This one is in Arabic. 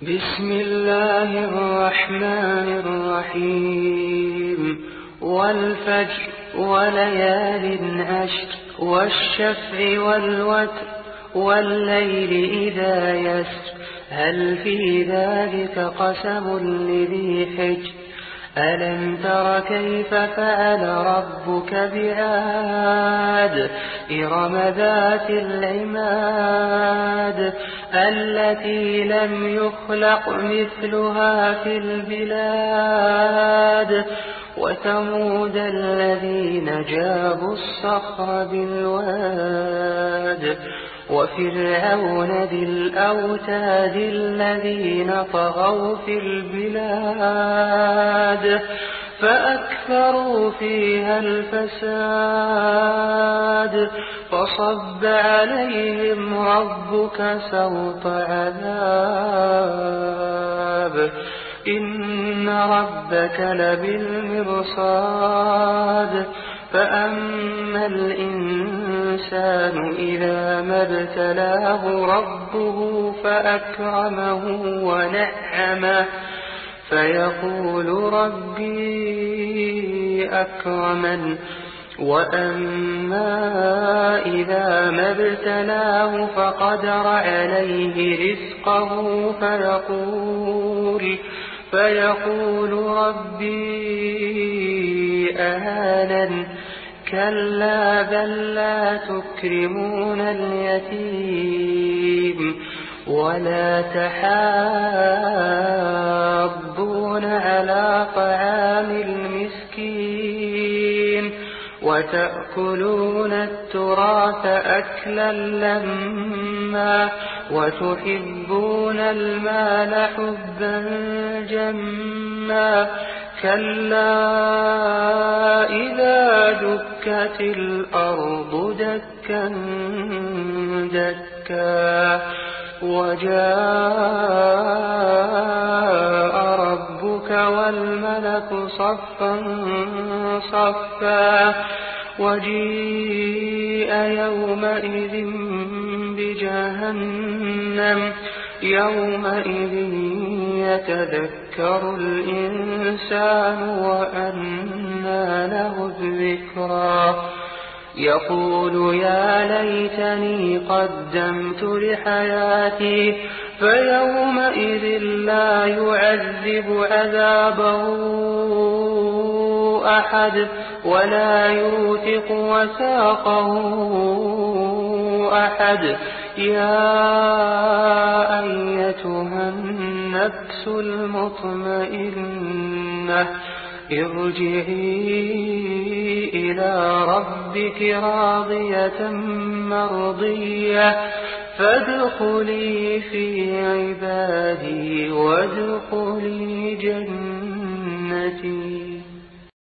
بسم الله الرحمن الرحيم والفجر وليال عشر والشفع والوتر والليل إذا يسر هل في ذلك قسم لذي حجر ألم تر كيف فعل ربك بعاد إرم ذات العماد التي لم يخلق مثلها في البلاد وثمود الذين جابوا الصخر بالواد وفرعون ذي الأوتاد الذين طغوا في البلاد فأكثروا فيها الفساد فصب عليهم ربك سوط عذاب إن ربك لبالمرصاد فأما الإنسان إذا ما ابتلاه ربه فأكرمه ونعمه فيقول ربي أكرمن وأما إذا ما ابتلاه فقدر عليه رزقه فيقول ربي أهانن كلا بل لا تكرمون اليتيم ولا تحاضون على طعام المسكين وتأكلون التراث أكلا لما وتحبون المال حبا جما كلا إذا دكت الأرض دكا دكا وجاء ربك والملك صفا صفا وجيء يومئذ بجهنم يومئذ يتذكر الإنسان وأنى له الذكرى يقول يا ليتني قدمت لحياتي فيومئذ لا يعذب عذابه أحد ولا يوثق وثاقه أحد يا أيتها النفس المطمئنة ارجعي إلى ربك راضية مرضية فادخلي في عبادي وادخلي جنتي.